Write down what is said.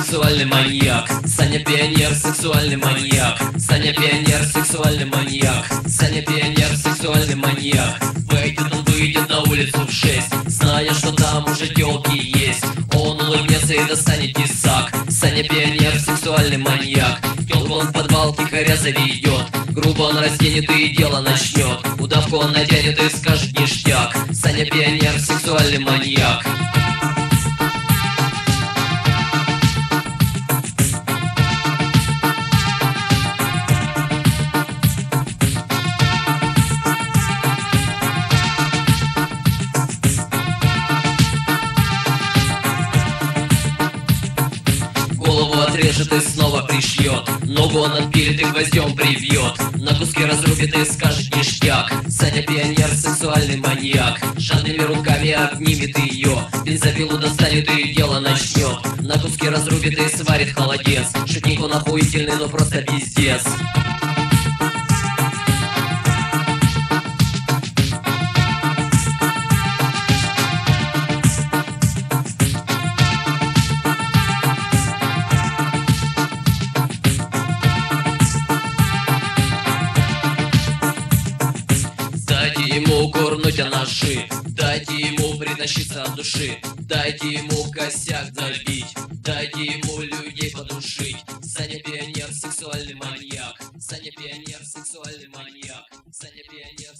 сексуальный маньяк. Саня пионер, сексуальный маньяк. Саня пионер, сексуальный маньяк. Саня пионер, сексуальный маньяк. Выйдет на улицу в 6, зная, что там уже тёлки есть. Он улыбнется и достанет тесак. Саня пионер, сексуальный маньяк. Тёлку он в подвал тихоря заведет, грубо он разденет и дело начнет. Удавку он наденет и скажет ништяк. Саня пионер, сексуальный маньяк. Голову отрежет и снова пришьет, ногу он отпилит и гвоздем привьет, на куски разрубит и скажет ништяк. Саня пионер, сексуальный маньяк. Жадными руками обнимет ее, бензопилу достанет и дело начнет. На куски разрубит и сварит холодец. Шутник он охуительный, но просто пиздец. Дайте ему курнуть о ножи, дайте ему притащиться от души, дайте ему косяк забить, дайте ему людей подушить. Саня пионер, сексуальный маньяк. Саня пионер, сексуальный маньяк. Саня пионер.